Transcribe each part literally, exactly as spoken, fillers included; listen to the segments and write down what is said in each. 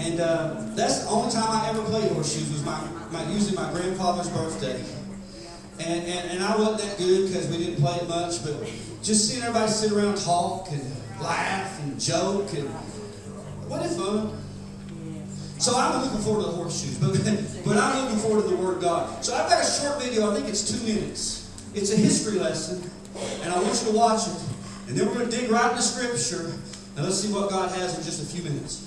And uh, that's the only time I ever played horseshoes was my, my usually my grandfather's birthday. And, and, and I wasn't that good because we didn't play it much, but just seeing everybody sit around and talk and laugh and joke, and wasn't it fun? So I'm looking forward to the horseshoes, but, but I'm looking forward to the Word of God. So I've got a short video, I think it's two minutes. It's a history lesson, and I want you to watch it. And then we're going to dig right into Scripture, and let's see what God has in just a few minutes.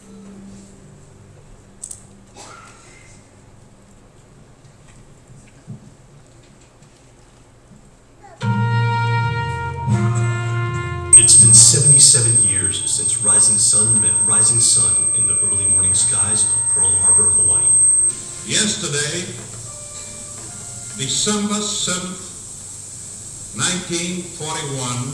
It's been seventy-seven years since Rising Sun met Rising Sun in the early morning skies of Pearl Harbor, Hawaii. Yesterday, December seventh, nineteen forty-one,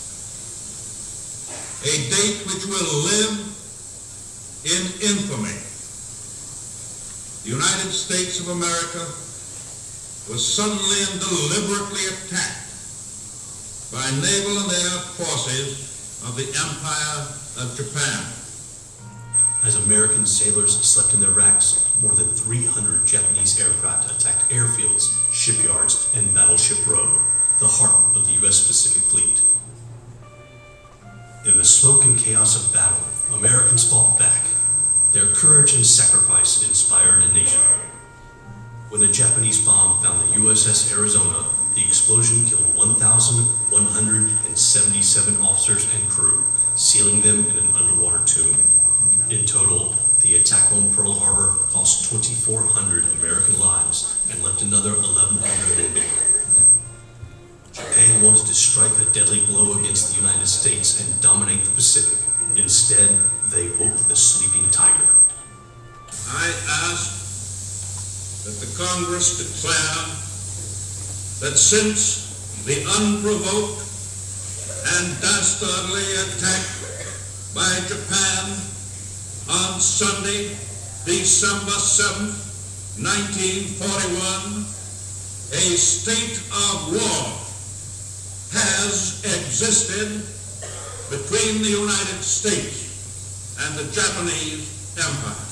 a date which will live in infamy. The United States of America was suddenly and deliberately attacked by naval and air forces of the Empire of Japan. As American sailors slept in their racks, more than three hundred Japanese aircraft attacked airfields, shipyards, and Battleship Row, the heart of the U S Pacific Fleet. In the smoke and chaos of battle, Americans fought back. Their courage and sacrifice inspired a nation. When a Japanese bomb found the U S S Arizona, the explosion killed one thousand one hundred seventy-seven officers and crew, sealing them in an underwater tomb. In total, the attack on Pearl Harbor cost twenty-four hundred American lives and left another eleven hundred wounded. Japan wanted to strike a deadly blow against the United States and dominate the Pacific. Instead, they woke the sleeping tiger. I ask that the Congress declare that since the unprovoked and dastardly attack by Japan on Sunday, December seventh, nineteen forty-one, a state of war has existed between the United States and the Japanese Empire.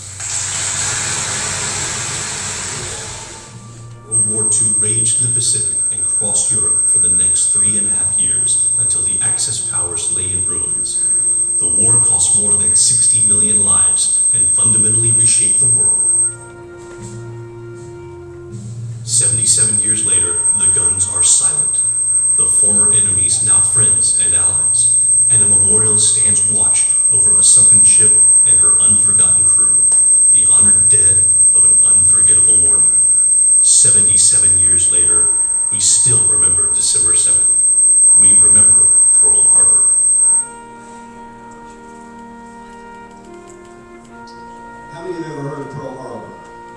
World War Two raged in the Pacific and crossed Europe for the next three and a half years until the Axis powers lay in ruins. The war cost more than sixty million lives and fundamentally reshaped the world. seventy-seven years later, the guns are silent. The former enemies now friends and allies, and a memorial stands watch over a sunken ship and her unforgotten crew, the honored dead of an unforgettable morning. seventy-seven years later, we still remember December seventh. We remember Pearl Harbor. How many of you have ever heard of Pearl Harbor?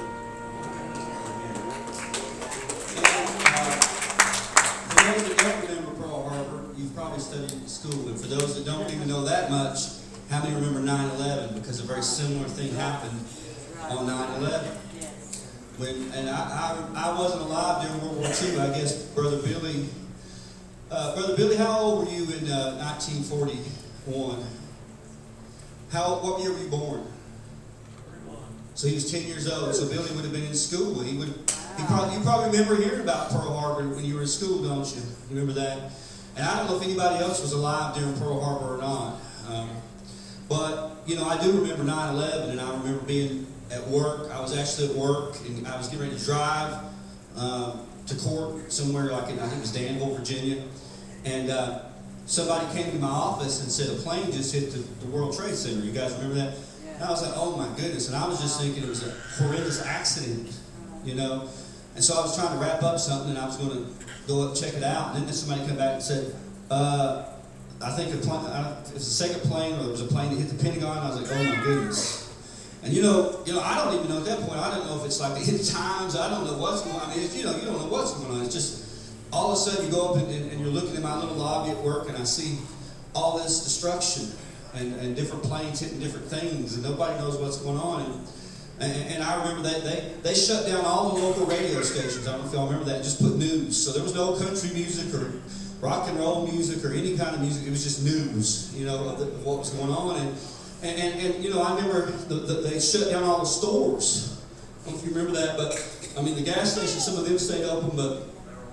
For those that don't remember Pearl Harbor, you've probably studied it in school. And for those that don't even know that much, how many remember nine eleven? Because a very similar thing happened on nine eleven. When, and I, I, I wasn't alive during World War Two. I guess Brother Billy, uh, Brother Billy, how old were you in uh, nineteen forty-one? How, what year were you born? So he was ten years old. So Billy would have been in school. He would, he probably, you probably remember hearing about Pearl Harbor when you were in school, don't you? You remember that? And I don't know if anybody else was alive during Pearl Harbor or not. Um, but you know, I do remember nine eleven, and I remember being at work. I was actually at work, and I was getting ready to drive um, to court somewhere, like in, I think it was Danville, Virginia. And uh, somebody came to my office and said a plane just hit the, the World Trade Center. You guys remember that? Yeah. And I was like, oh my goodness. And I was just thinking it was a horrendous accident, you know. And so I was trying to wrap up something, and I was going to go up and check it out. And then somebody came back and said, uh, I think a plane, I, it was the second plane, or there was a plane that hit the Pentagon. I was like, oh my goodness. And you know, you know, I don't even know at that point. I don't know if it's like the hit times. I don't know what's going on. I mean, it's, you know, you don't know what's going on. It's just all of a sudden you go up and, and, and you're looking in my little lobby at work, and I see all this destruction and, and different planes hitting different things, and nobody knows what's going on. And and, and I remember that they they shut down all the local radio stations. I don't know if y'all remember that. Just put news. So there was no country music or rock and roll music or any kind of music. It was just news, you know, of, the, of what was going on. And And, and, and you know, I remember the, the, they shut down all the stores. I don't know if you remember that, but I mean, the gas stations, some of them stayed open, but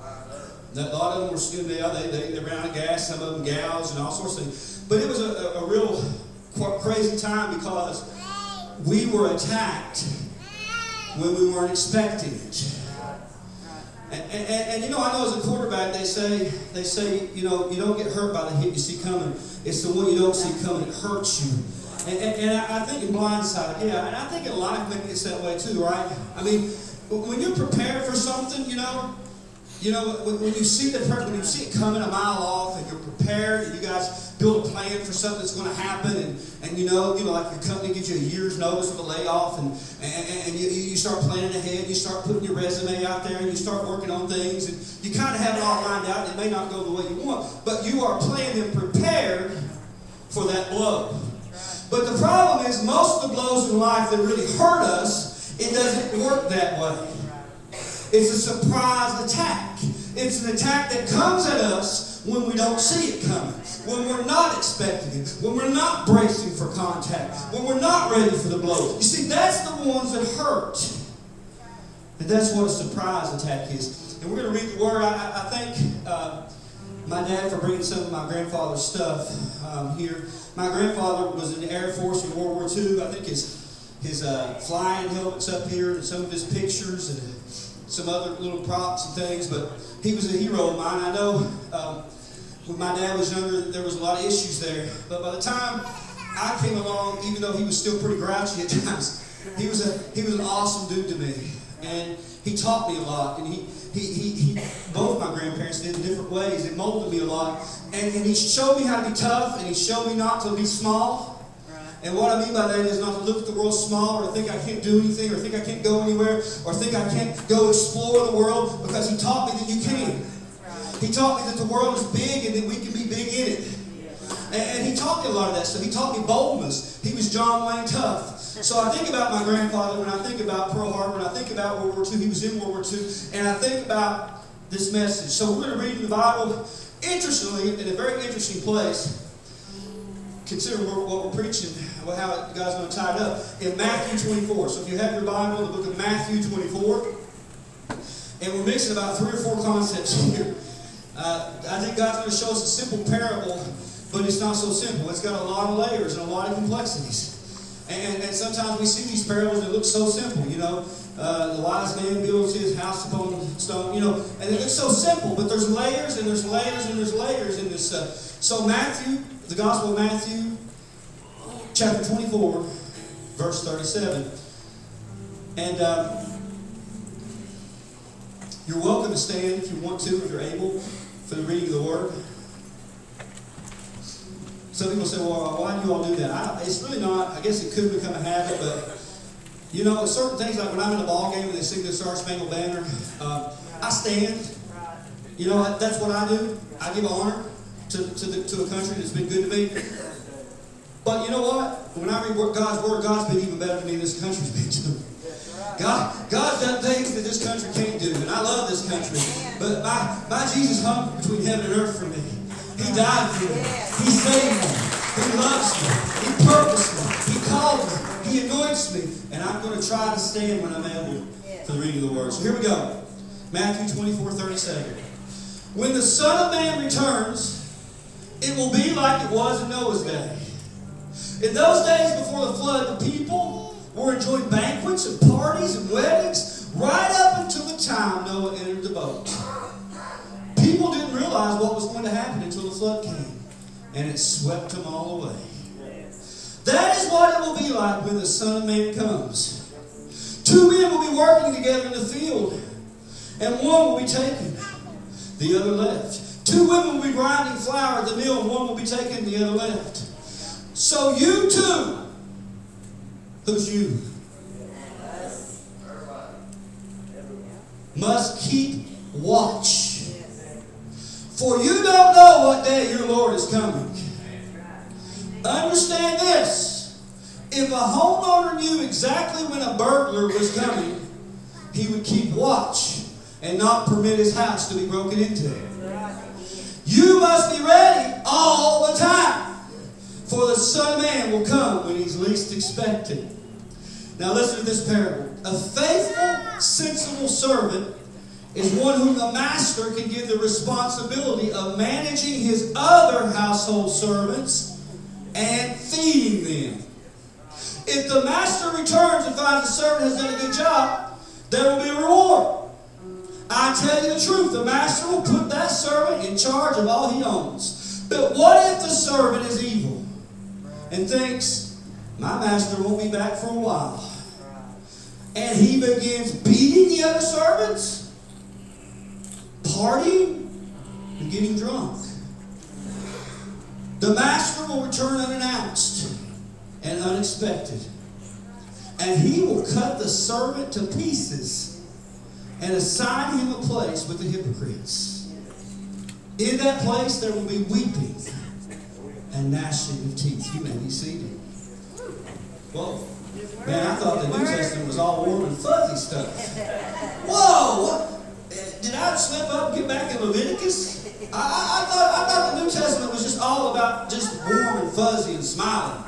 a lot of them were, you know, they, they, they ran out of gas, some of them gouged and all sorts of things. But it was a, a, a real crazy time because we were attacked when we weren't expecting it. And, and, and, you know, I know as a quarterback, they say, they say, you know, you don't get hurt by the hit you see coming. It's the one you don't see coming that hurts you. And, and, and I think in Blindside, yeah, and I think in life maybe it's that way too, right? I mean, when you're prepared for something, you know, you know, when, when you see the when you see it coming a mile off, and you're prepared, and you guys build a plan for something that's going to happen, and, and you know, you know, like your company gives you a year's notice of a layoff, and and, and you, you start planning ahead, you start putting your resume out there, and you start working on things, and you kind of have it all lined out. And it may not go the way you want, but you are planning and prepared for that blow. But the problem is, most of the blows in life that really hurt us, it doesn't work that way. It's a surprise attack. It's an attack that comes at us when we don't see it coming, when we're not expecting it, when we're not bracing for contact, when we're not ready for the blow. You see, that's the ones that hurt. And that's what a surprise attack is. And we're going to read the word. I, I thank uh, my dad for bringing some of my grandfather's stuff um, here. My grandfather was in the Air Force in World War Two. I think his, his uh, flying helmet's up here and some of his pictures and some other little props and things, but he was a hero of mine. I know um, when my dad was younger, there was a lot of issues there, but by the time I came along, even though he was still pretty grouchy at times, he was a he was an awesome dude to me, and he taught me a lot, and he he he, he both my grandparents did in different ways. It molded me a lot, and, and he showed me how to be tough, and he showed me not to be small. And what I mean by that is not to look at the world small, or think I can't do anything, or think I can't go anywhere, or think I can't go explore the world, because he taught me that you can. He taught me that the world is big and that we can be big in it. And, and he taught me a lot of that stuff. He taught me boldness. He was John Wayne Tough. So I think about my grandfather when I think about Pearl Harbor, when I think about World War Two. He was in World War Two. And I think about this message. So we're going to read in the Bible, interestingly, in a very interesting place. Consider what we're preaching, how God's going to tie it up. In Matthew twenty-four. So if you have your Bible, the book of Matthew twenty-four. And we're mixing about three or four concepts here. Uh, I think God's going to show us a simple parable, but it's not so simple. It's got a lot of layers and a lot of complexities. And, and sometimes we see these parables that look so simple, you know. Uh, the wise man builds his house upon stone, you know. And it looks so simple, but there's layers and there's layers and there's layers in this. Uh, so Matthew, the Gospel of Matthew, chapter twenty-four, verse thirty-seven. And um, you're welcome to stand if you want to, if you're able, for the reading of the Word. Some people say, well, why do you all do that? I, it's really not, I guess it could become a habit, but, you know, certain things, like when I'm in a ball game and they sing the Star Spangled Banner, uh, I stand. You know, that's what I do. I give honor to, to, the, to a country that's been good to me. But you know what? When I read God's Word, God's been even better to me than this country's been to me. God, God's done things that this country can't do, and I love this country. But my, my Jesus hung between heaven and earth for me. He died for me. He saved me. He loves me. He purposed me. He called me. He anoints me. And I'm going to try to stand when I'm able for the reading of the Word. So here we go. Matthew twenty-four, thirty-seven. When the Son of Man returns, it will be like it was in Noah's day. In those days before the flood, the people were enjoying banquets and parties and weddings right up until the time Noah entered the boat. People didn't realize what was going to happen until the flood came, and it swept them all away. That is what it will be like when the Son of Man comes. Two men will be working together in the field, and one will be taken, the other left. Two women will be grinding flour at the mill, and one will be taken, the other left. So you too, who's you? Must keep watch. For you don't know what day your Lord is coming. Understand this. If a homeowner knew exactly when a burglar was coming, he would keep watch and not permit his house to be broken into. You must be ready all the time. For the Son of Man will come when he's least expected. Now listen to this parable. A faithful, sensible servant is one whom the master can give the responsibility of managing his other household servants and feeding them. If the master returns and finds the servant has done a good job, there will be a reward. I tell you the truth, the master will put that servant in charge of all he owns. But what if the servant is evil and thinks, my master won't be back for a while? And he begins beating the other servants, partying, and getting drunk. The master will return unannounced and unexpected. And he will cut the servant to pieces and assign him a place with the hypocrites. In that place there will be weeping and gnashing of teeth. You may be seated. Whoa. Man, I thought the New Testament was all warm and fuzzy stuff. Whoa! What? Did I slip up and get back in Leviticus? I, I, I, thought, I thought the New Testament was just all about just warm and fuzzy and smiling.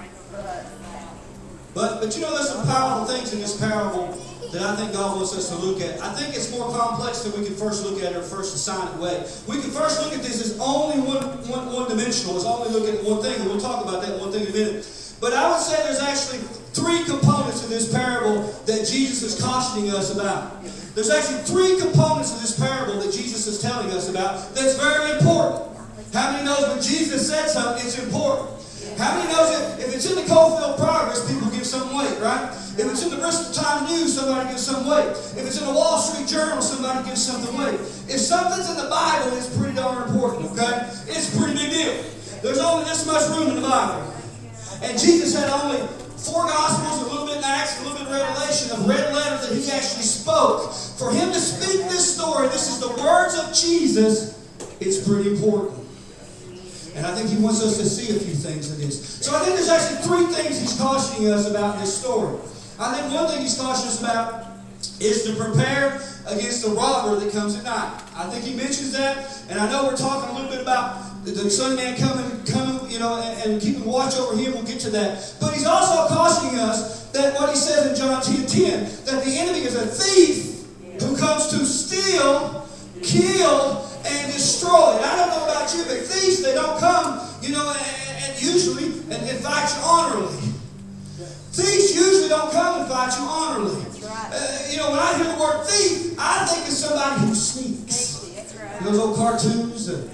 But, but you know, there's some powerful things in this parable that I think God wants us to look at. I think it's more complex than we can first look at it or first assign it way. We can first look at this as only one, one, one dimensional, as only looking at one thing, and we'll talk about that one thing in a minute. But I would say there's actually three components to this parable that Jesus is cautioning us about. There's actually three components of this parable that Jesus is telling us about that's very important. How many knows when Jesus said something, it's important? How many knows that if it's in the Coalfield Progress, people give some weight, right? If it's in the Bristol Times News, somebody gives some weight. If it's in the Wall Street Journal, somebody gives something weight. If something's in the Bible, it's pretty darn important, okay? It's a pretty big deal. There's only this much room in the Bible. And Jesus had only four Gospels, a little bit in Acts, a little bit in Revelation, of red letters that he actually spoke. For him to speak this story, this is the words of Jesus, it's pretty important. And I think he wants us to see a few things in this. So I think there's actually three things he's cautioning us about in this story. I think one thing he's cautioning us about is to prepare against the robber that comes at night. I think he mentions that, and I know we're talking a little bit about the Son of Man coming, coming, you know, and, and keeping watch over him. We'll get to that. But he's also cautioning us that what he says in John ten ten, that the enemy is a thief who comes to steal, kill, and destroy. And I don't know about you, but thieves, they don't come, you know, and, and usually and, and fight you honorably. Thieves usually don't come and fight you honorably. Uh, you know, when I hear the word thief, I think of somebody who sneaks. You know those old cartoons? Uh,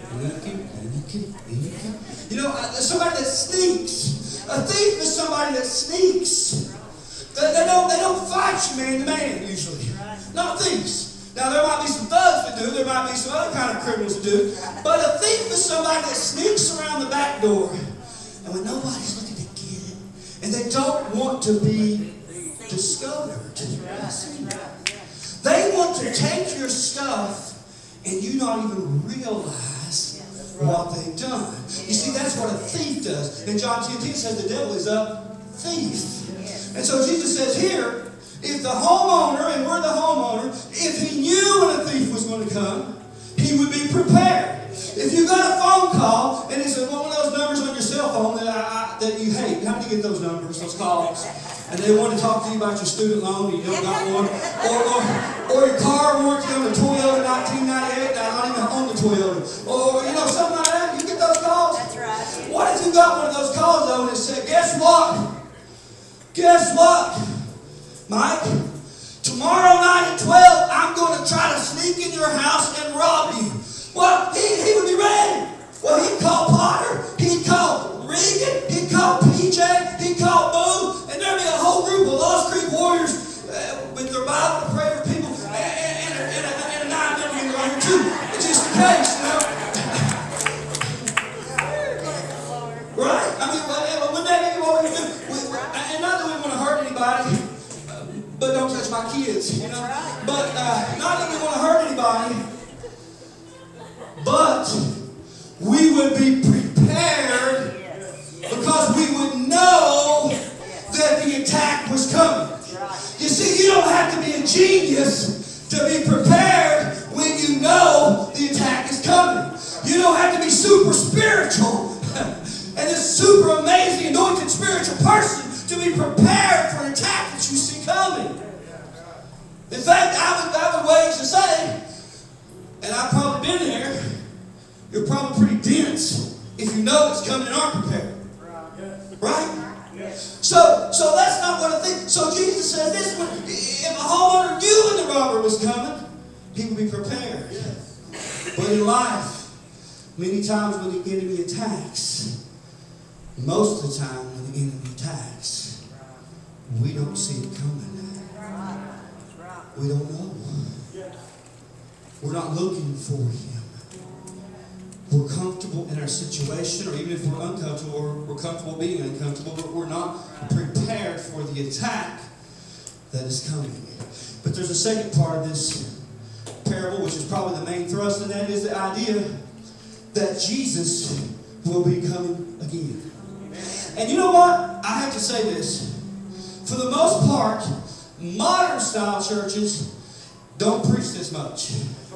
you know, uh, somebody that sneaks. A thief is somebody that sneaks. They, they don't. They don't fight you man to man usually. Not thieves. Now there might be some thugs that do. There might be some other kind of criminals that do. But a thief is somebody that sneaks around the back door, and when nobody's looking to get it, and they don't want to be discovered. They want to take your stuff and you not even realize what they've done. You see, that's what a thief does. And John ten ten says the devil is a thief. And so Jesus says here, if the homeowner, and we're the homeowner, if he knew when a thief was going to come, he would be prepared. If you got a phone call, and it's one of those numbers on your cell phone that I, I, that you hate, how do you get those numbers, those calls? And they want to talk to you about your student loan, and you don't got one. Or, or, or your car warranty on the Toyota nineteen ninety-eight, and I don't even own the Toyota. Or, you know, something like that. You get those calls? That's right. What if you got one of those calls, though, and it said, guess what? Guess what, Mike? Tomorrow night at twelve, I'm going to try to sneak in your house and rob you. Well, he, he would be ready. Well, he'd call Potter, he'd call Regan, he'd call P J, he'd call Boo, and there'd be a whole group of Lost Creek Warriors uh, with their Bible to pray for people, and, and, and, a, and, a, and a nine millimeter right here too. It's just in case, you know. Right? I mean, well, wouldn't that be what we do? We, and not that we want to hurt anybody, uh, but don't touch my kids, you know. But uh, not that we want to hurt anybody, but we would be prepared because we would know that the attack was coming. You see, you don't have to be a genius to be prepared when you know the attack is coming. You don't have to be super spiritual and this super amazing anointed spiritual person to be prepared for an attack that you see coming. In fact, I would, I would wage to say, and I've probably been there, you're probably pretty dense if you know it's coming and aren't prepared. Right? So, so that's not what I think. So Jesus says this, when, if a homeowner knew when the robber was coming, he would be prepared. But in life, many times when the enemy attacks, most of the time when the enemy attacks, we don't see it coming. We don't know. We're not looking for him. We're comfortable in our situation, or even if we're uncomfortable, or we're comfortable being uncomfortable, but we're not prepared for the attack that is coming. But there's a second part of this parable, which is probably the main thrust, and that is the idea that Jesus will be coming again. And you know what? I have to say this. For the most part, modern style churches don't preach this much.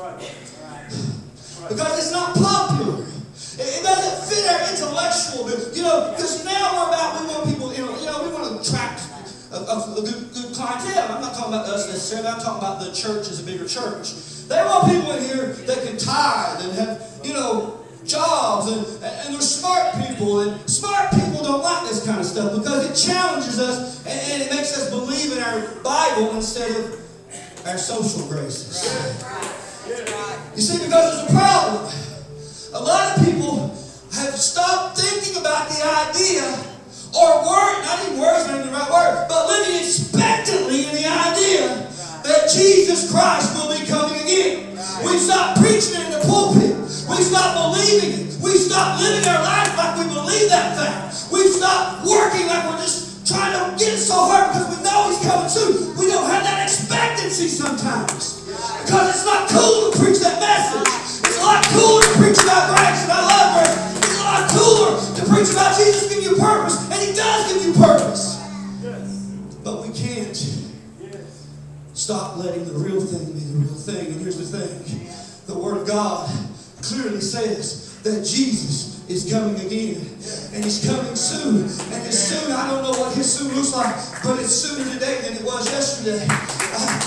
Because it's not popular. It doesn't fit our intellectual, you know, because now we're about, we want people, you know, you know we want to attract a, a, a good, good clientele. I'm not talking about us necessarily. I'm talking about the church as a bigger church. They want people in here that can tithe and have, you know, jobs, and, and they're smart people, and smart people don't like this kind of stuff because it challenges us and, and it makes us believe in our Bible instead of our social graces. You see, because there's a problem. A lot of people have stopped thinking about the idea, or worry, not even worry is not even the right word, but living expectantly in the idea that Jesus Christ will be coming again. We've stopped preaching it in the pulpit. We've stopped believing it. We've stopped living our life like we believe that fact. We've stopped working like we're just trying to get it so hard because we know he's coming soon. We don't have that expectancy sometimes. Because it's not cool to preach that message. It's a lot cooler to preach about grace, and I love grace. It's a lot cooler to preach about Jesus giving you purpose, and he does give you purpose. But we can't stop letting the real thing be the real thing. And here's the thing. The Word of God clearly says that Jesus is coming again. And he's coming soon. And his soon, I don't know what his soon looks like, but it's sooner today than it was yesterday. Uh,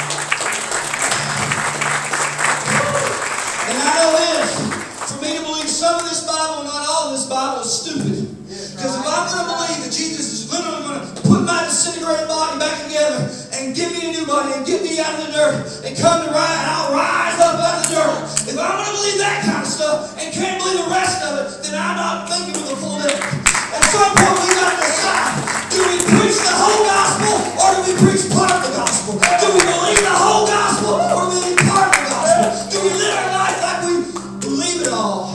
and I know this. For me to believe some of this Bible, not all of this Bible, is stupid. Because if I'm going to believe that Jesus is literally going to put my disintegrated body back together and give me a new body and get me out of the dirt and come to rise, and I'll rise up out of the dirt. If I'm going to believe that kind of stuff and can't believe the rest of it, then I'm not thinking with a full deck. At some point, we got to decide: do we preach the whole gospel, or do we preach part of the gospel? Do we believe the whole gospel, or do we believe part of the gospel? Do we live our life like we believe it all?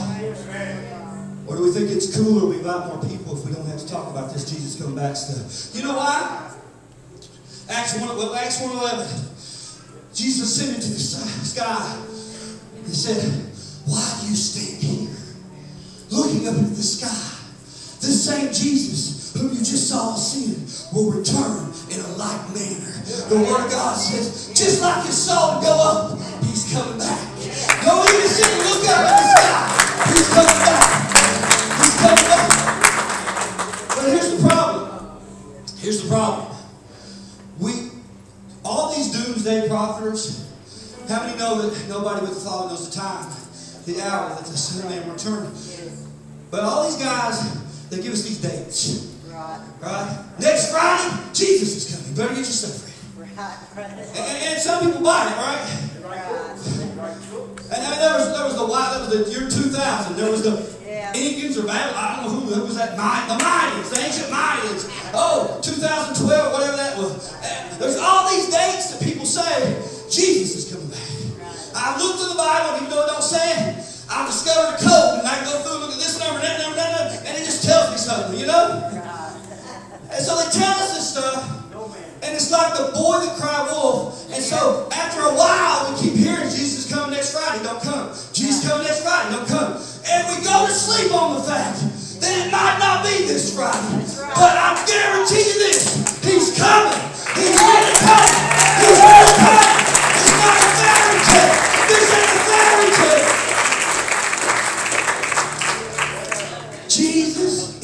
Or do we think it's cooler, we invite more people if we don't have to talk about this Jesus coming back stuff? You know why? Acts one, well, Acts one eleven. Jesus ascended to the sky. He said, why do you stand here, looking up into the sky? The same Jesus whom you just saw ascend will return in a like manner. The Word of God says, just like you saw him go up, he's coming back. Don't even sit and look up at the sky. He's coming back. He's coming back. But here's the problem. Here's the problem. We, all these doomsday prophets, how many know that nobody with the Father knows the time, the hour that the Son of Man will return? But all these guys, they give us these dates. Right. Right? Next Friday, Jesus is coming. Better get your stuff ready. Right. Right. And, and some people buy it, right? Right. And I mean, there was there was the that was the year two thousand. There was the yeah. Incans or Babylon. I don't know who, who was that. The Mayans, the ancient Mayans. Oh, two thousand twelve, whatever that was. And there's all these dates that people say Jesus is coming back. I looked in the Bible, even though it don't say it, I discovered a code, and I go through and look at this number, that number, that number, and it just tells me something, you know? And so they tell us this stuff, and it's like the boy that cried wolf. And so after a while, we keep hearing Jesus coming next Friday, don't come. Jesus coming next Friday, don't come. And we go to sleep on the fact that it might not be this Friday. But I guarantee you this, he's coming. He's really coming. He's really coming. It's not a fairy tale. This ain't a fairy tale. Jesus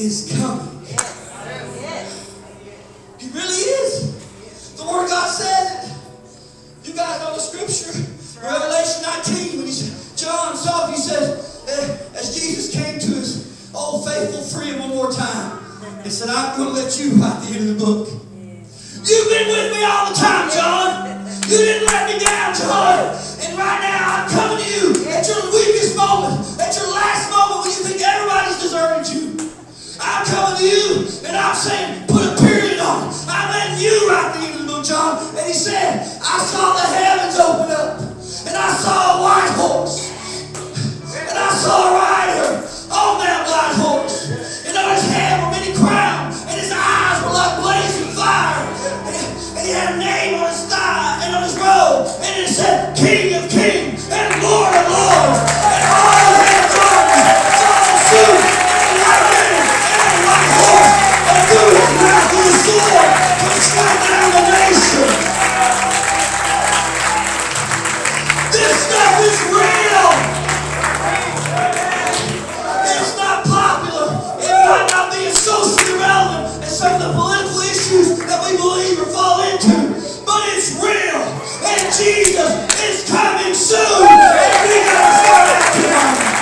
scripture, Revelation nineteen, when he said, John saw it, he said, eh, as Jesus came to his old faithful friend one more time, he said, I'm going to let you write the end of the book. You've been with me all the time, John. You didn't let me down, John. And right now, I'm coming to you at your weakest moment, at your last moment when you think everybody's deserted you. I'm coming to you, and I'm saying, put a period on it. I'm letting you write the end of the book, John. And he said, I saw the heavens open up, and I saw a white horse, and I saw a rider on that white horse, and on his head were many crowns, and his eyes were like blazing fire, and he, and he had a name on his thigh and on his robe, and it said, King of Kings and Lord of Lords, and all of his garments saw the suit and white linen and a white horse, and through his mouth was a sword to strike down the nation. This stuff is real. It's not popular. It might not be as socially relevant as some of the political issues that we believe or fall into, but it's real. And Jesus is coming soon. And we gotta start acting on it.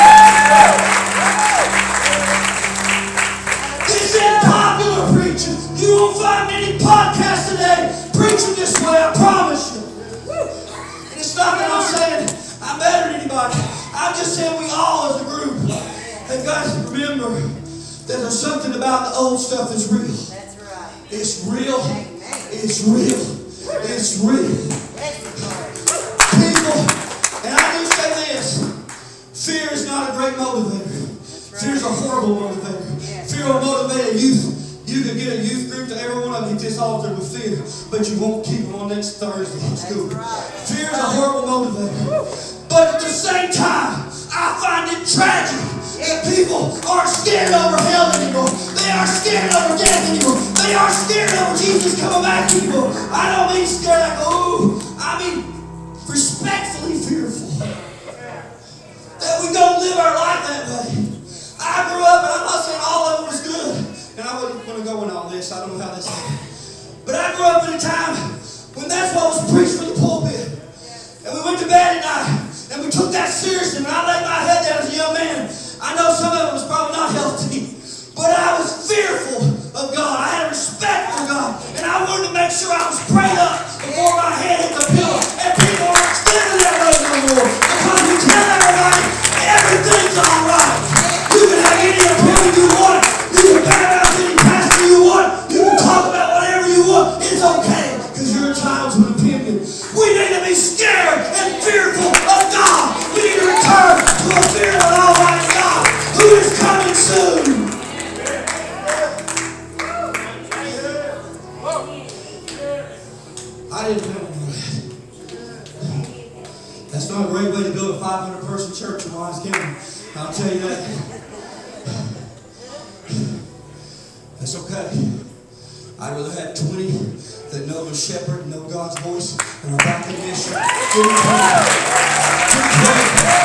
This isn't popular preaching. You won't find many podcasts today preaching this way, I promise you. And it's not that I'm saying I'm better than anybody. I'm just saying we all as a group have got to remember that there's something about the old stuff that's real. That's right. It's real. Amen. It's real. It's real. People, and I do say this, fear is not a great motivator. Fear is a horrible motivator. Fear will motivate a youth. You could get a youth group to every one of them at this altar with fear, but you won't keep them on next Thursday in school. Fear is a horrible motivator. But at the same time, I find it tragic that people aren't scared over hell anymore. They aren't scared over death anymore. They aren't scared over Jesus coming back anymore. I don't mean scared like, oh, I mean respectfully fearful. That we don't live our life that way. I grew up, and I'm not saying all of it was good. And I wouldn't want to go into all this. I don't know how this happened. But I grew up in a time when that's what was preached from the pulpit. And we went to bed at night, and we took that seriously. When I laid my head down as a young man, I know some of it was probably not healthy, but I was fearful of God. I had respect for God, and I wanted to make sure I was prayed up before my head hit the pillow. And people aren't standing that way no more, because we tell everybody everything's all right. You can have any opinion you want. You can back out any pastor you want. You can talk about whatever you want. It's okay, because you're entitled to an opinion. We need to be scared and fearful of God. We need to return to a fear of an almighty God who is coming soon. I didn't know that. That's not a great way to build a five hundred person church in Wise County. I'll tell you that. That's okay. I'd rather have twenty that know the shepherd and know God's voice and are back in mission. Give me praise. Give me praise.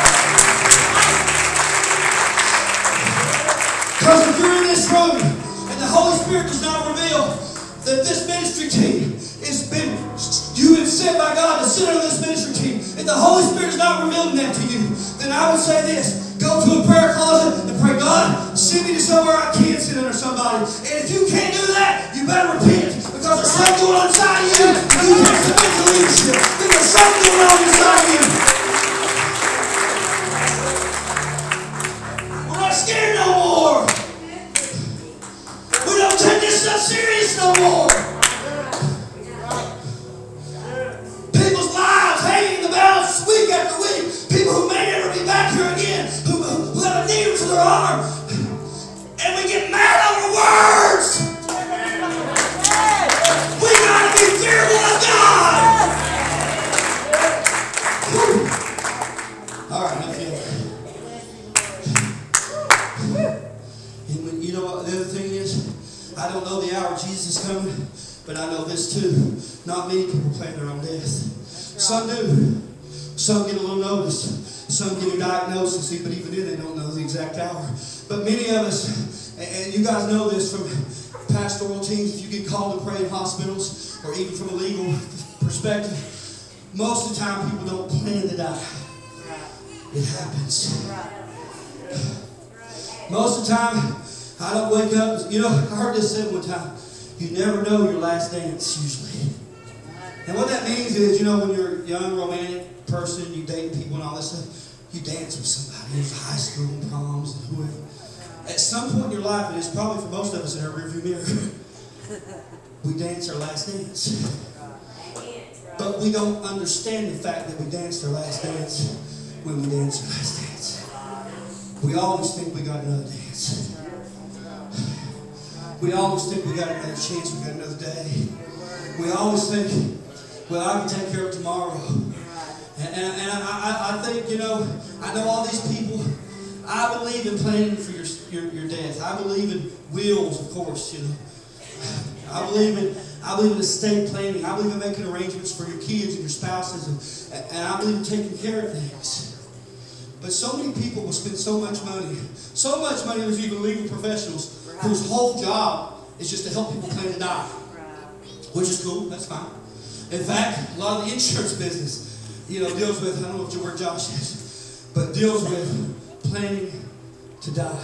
Because if you're in this room and the Holy Spirit does not reveal that this ministry team has been, you have been sent by God to sit on this ministry team, if the Holy Spirit is not revealing that to you, then I would say this: go to a prayer closet and pray, God, send me to somewhere I can sit under somebody. And if you can't do that, you better repent, because there's something going on inside of you and you can't submit to leadership. Then there's something going on inside of you. We're not scared no more. We don't take this stuff serious no more. People's lives hanging in the balance week after week. People who may never be back here again, who, who have a needle to their arm. And we get mad over words. We gotta be fearful of God. Whew. All right, enough yelling. And when, you know what the other thing is? I don't know the hour Jesus is coming, but I know this too. Not many people plan their own death. Some do. Some get a little notice. Some get a diagnosis, but even then they don't know the exact hour. But many of us, and you guys know this from pastoral teams, if you get called to pray in hospitals, or even from a legal perspective, Most of the time, people don't plan to die. It happens. Most of the time, I don't wake up. You know, I heard this said one time. You never know your last dance, usually. And what that means is, you know, when you're a young, romantic person, you date people and all this stuff, you dance with somebody. It's high school and proms and whoever. At some point in your life, and it's probably for most of us in our rearview mirror, we dance our last dance. But we don't understand the fact that we danced our last dance when we danced our last dance. We always think we got another dance. We always think we got another chance, we got another day. We always think, well, I can take care of it tomorrow. And, and, and I, I, I think, you know, I know all these people. I believe in planning for your, your, your death. I believe in wills, of course, you know. I believe in I believe in estate planning. I believe in making arrangements for your kids and your spouses. And, and I believe in taking care of things. But so many people will spend so much money. So much money, there's even legal professionals whose whole job is just to help people plan to die. Which is cool, that's fine. In fact, a lot of the insurance business, you know, deals with, I don't know where Josh is, but deals with planning to die.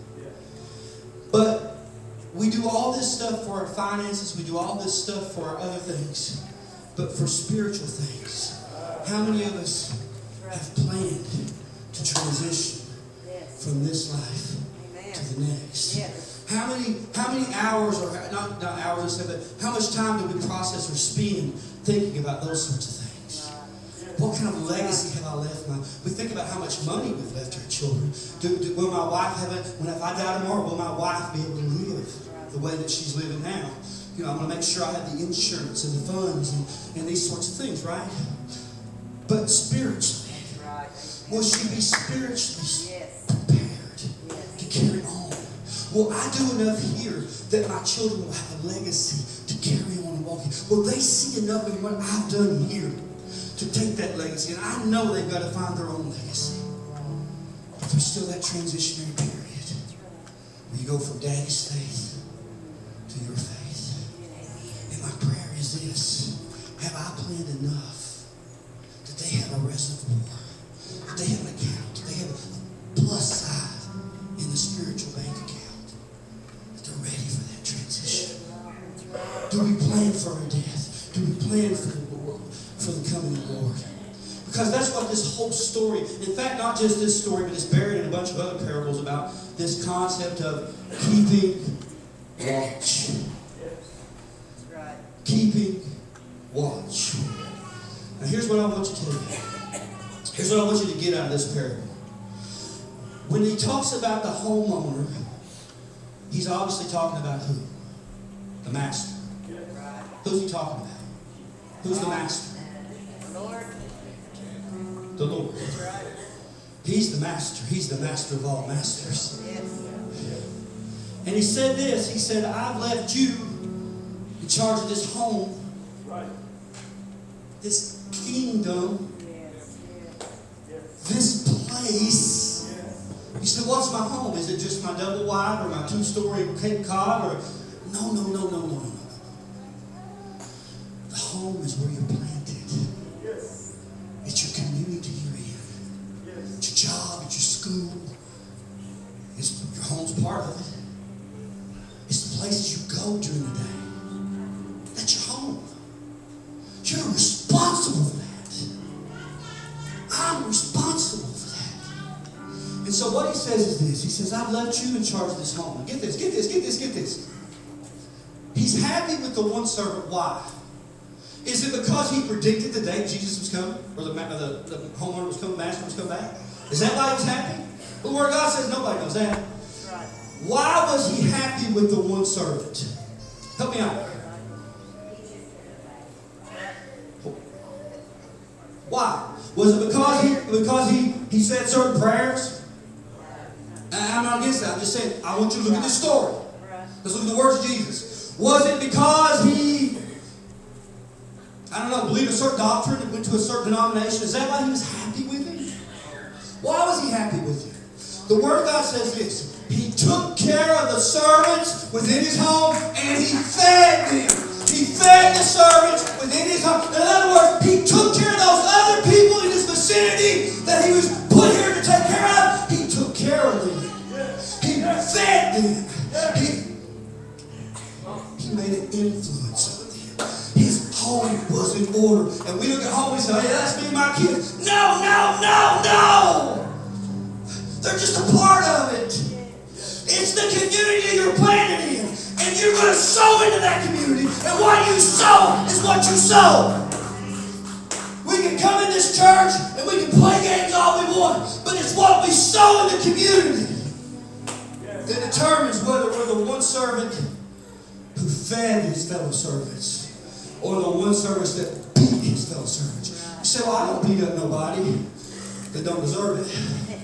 But we do all this stuff for our finances, we do all this stuff for our other things. But for spiritual things, how many of us have planned to transition from this life to the next? How many how many hours, or not, not hours, but how much time do we process or spend thinking about those sorts of things? What kind of legacy have I left? My, we think about how much money we've left our children. Do, do, will my wife have it? When if I die tomorrow, will my wife be able to live the way that she's living now? You know, I'm going to make sure I have the insurance and the funds and, and these sorts of things, right? But spiritually, will she be spiritually prepared to carry on? Will I do enough here that my children will have a legacy to carry on and walk in? Will they see enough in what I've done here to take that legacy? And I know they've got to find their own legacy. But there's still that transitionary period where you go from daddy's faith to your faith. And my prayer is this: have I planned enough that they have a reservoir, that they have an account, that they have a plus side in the spiritual bank account, that they're ready for that transition? Do we plan for our death? Do we plan for the Lord, for the coming of the Lord? Because that's what this whole story, in fact, not just this story, but it's buried in a bunch of other parables about this concept of keeping watch. Keeping watch. Now here's what I want you to do. Here's what I want you to get out of this parable. When he talks about the homeowner, he's obviously talking about who? The master. Who's he talking about? Who's the master? The Lord. The Lord. He's the master. He's the master of all masters. And he said this. He said, I've left you in charge of this home, this kingdom, this place. He said, what's my home? Is it just my double wide or my two-story Cape Cod? Or no, no, no, no, no, no. The home is where you're planted. It's your community you're in. It's your job. It's your school. It's, your home's part of it. It's the places you go during the day. That's your home. You're responsible for that. I'm responsible for that. And so what he says is this. He says, I've left you in charge of this home. Get this, get this, get this, get this. He's happy with the one servant. Why? Is it because he predicted the day Jesus was coming? Or the, the, the homeowner was coming, master was coming back? Is that why he's happy? The Word of God says nobody knows that. Why was he happy with the one servant? Help me out. Why? Was it because he because he, he said certain prayers? And I'm not against that. I'm just saying, I want you to look at this story. Let's look at the words of Jesus. Was it because he, I don't know, believed a certain doctrine and went to a certain denomination? Is that why he was happy with him? Why was he happy with him? The Word of God says this. He took care of the servants within his home and he fed them. He He fed the servants within his home. In other words, he took care of those other people in his vicinity that he was put here to take care of. He took care of them. He fed them. He, he made an influence on them. His home was in order. And we look at home and say, hey, that's me and my kids. No, no, no, no. They're just a part of it. It's the community you're planted in. And you're going to sow into that community. And what you sow is what you sow. We can come in this church and we can play games all we want. But it's what we sow in the community that determines whether we're the one servant who fed his fellow servants or the one servant that beat his fellow servants. You say, well, I don't beat up nobody that don't deserve it.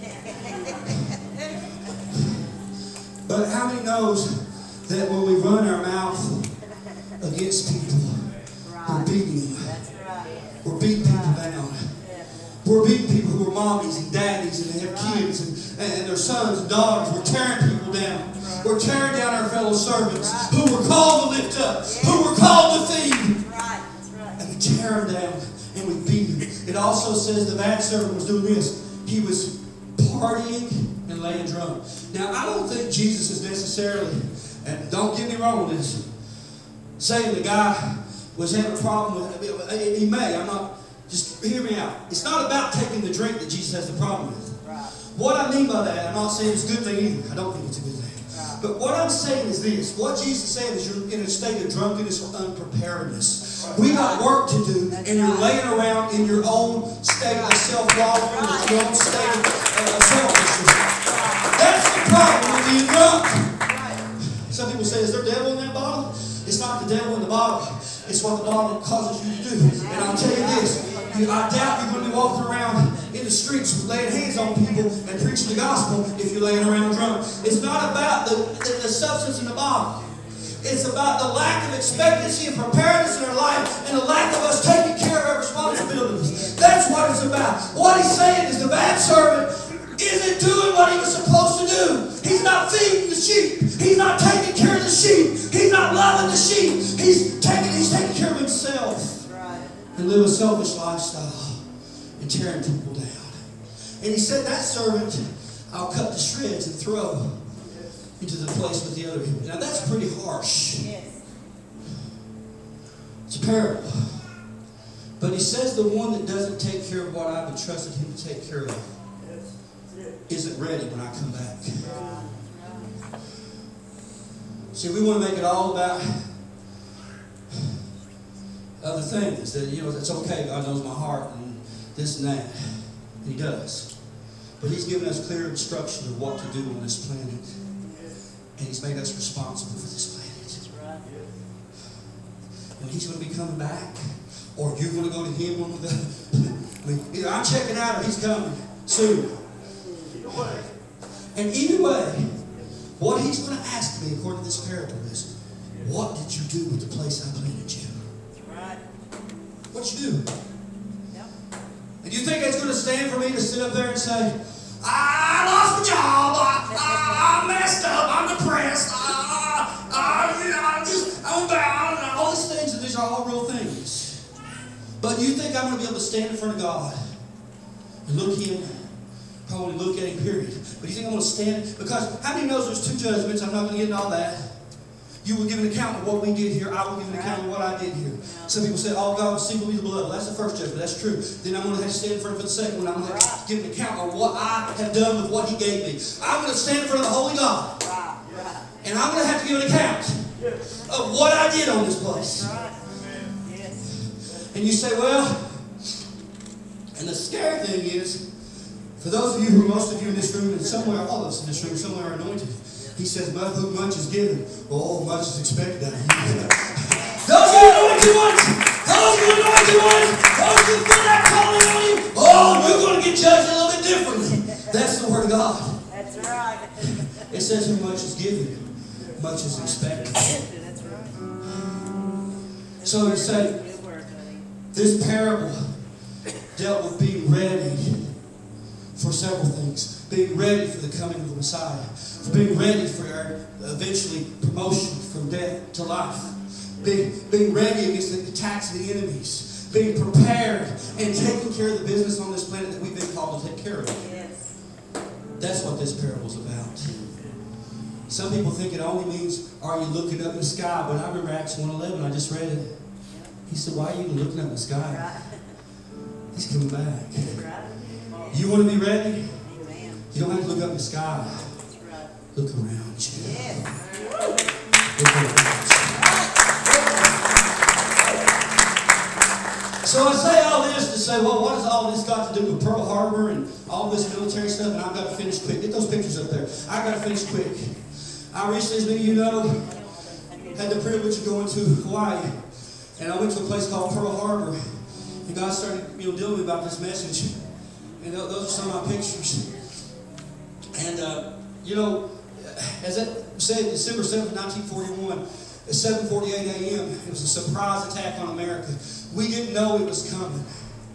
But how many knows that when we run our mouth against people, we're beating them. We're beating people down. We're beating people who are mommies and daddies and they have kids and, and their sons and daughters. We're tearing people down. We're tearing down our fellow servants who were called to lift up, who were called to feed. And we tear them down and we beat them. It also says the bad servant was doing this. He was partying and laying drunk. Now, I don't think Jesus is necessarily, and don't get me wrong on this, saying the guy was having a problem with it. He may, I'm not, just hear me out. It's not about taking the drink that Jesus has the problem with. Right. What I mean by that, I'm not saying it's a good thing either. I don't think it's a good thing. Right. But what I'm saying is this. What Jesus is saying is you're in a state of drunkenness or unpreparedness. Right. We got work to do, That's and you're right. laying around in your own state of self-wallowing, right. your own state of selfishness. Right. That's the problem with being drunk. Right. Some people say, is there a devil in that bottle? It's not the devil in the bottle. It's what the bottle causes you to do. And I'll tell you this. You, I doubt you're going to be walking around in the streets laying hands on people and preaching the gospel if you're laying around drunk. It's not about the, the, the substance in the bottle. It's about the lack of expectancy and preparedness in our life and the lack of us taking care of our responsibilities. That's what it's about. What he's saying is the bad servant isn't doing what he was supposed to do. He's not feeding the sheep. He's not taking care of the sheep. He's not loving the sheep. He's taking, he's taking care of himself. Right. And live a selfish lifestyle and tearing people down. And he said, that servant I'll cut to shreds and throw into the place with the other people. Now that's pretty harsh. Yes. It's a parable. But he says the one that doesn't take care of what I've entrusted him to take care of isn't ready when I come back. See, we want to make it all about other things. That, you know, it's okay, God knows my heart and this and that. And he does. But he's given us clear instruction of what to do on this planet. And he's made us responsible for this planet. And he's going to be coming back. Or you're going to go to him on the... I mean, either I'm checking out or he's coming soon. And either way, what he's going to ask me, according to this parable, is, what did you do with the place I planted you? Right. What you do? Yep. And you think it's going to stand for me to sit up there and say, I lost my job, I, I, I messed up, I'm depressed, I, I, I just, I'm bound, and all these things, and these are all real things. But you think I'm going to be able to stand in front of God and look him, probably look at him, period. But you think I'm going to stand? Because how many knows there's two judgments? I'm not going to get into all that. You will give an account of what we did here. I will give an account of what I did here. Some people say, oh, God will see me the blood. Well, that's the first judgment. That's true. Then I'm going to have to stand in front of the second one. I'm going to have to give an account of what I have done with what he gave me. I'm going to stand in front of the holy God. And I'm going to have to give an account of what I did on this place. And you say, well, and the scary thing is, for those of you who, most of you in this room, and somewhere, all of us in this room, somewhere are anointed, he says, who much is given, oh, much is expected out of you. Those who anointed ones, those who anointed ones, those who feel that calling on you, oh, you're going to get judged a little bit differently. That's the word of God. That's right. It says, who much is given, much is expected. That's right. So you say, this parable dealt with being ready for several things. Being ready for the coming of the Messiah. For being ready for our eventually promotion from death to life. being, being ready against the attacks of the enemies, being prepared and taking care of the business on this planet that we've been called to take care of. Yes. That's what this parable's about. Some people think it only means, are you looking up in the sky? But I remember Acts one eleven, I just read it. He said, why are you looking up in the sky? Right. He's coming back. Right. You want to be ready? Amen. You don't have to look up in the sky. That's right. Look around you. Yes. Look around you. So I say all this to say, well, what has all this got to do with Pearl Harbor and all this military stuff? And I've got to finish quick. Get those pictures up there. I've got to finish quick. I recently, as many of you know, had the privilege of going to Hawaii. And I went to a place called Pearl Harbor. And God started, you know, dealing with me about this message. And those are some of my pictures. And, uh, you know, as it said, December seventh, nineteen forty-one, at seven forty-eight a.m., it was a surprise attack on America. We didn't know it was coming.